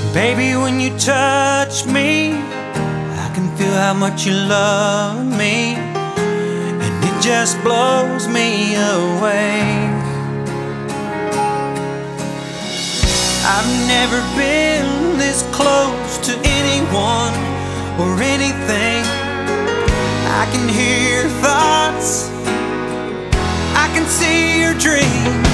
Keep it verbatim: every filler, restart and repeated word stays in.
Baby, when you touch me, I can feel how much you love me, and it just blows me away. I've never been this close to anyone or anything. I can hear your thoughts, I can see your dreams.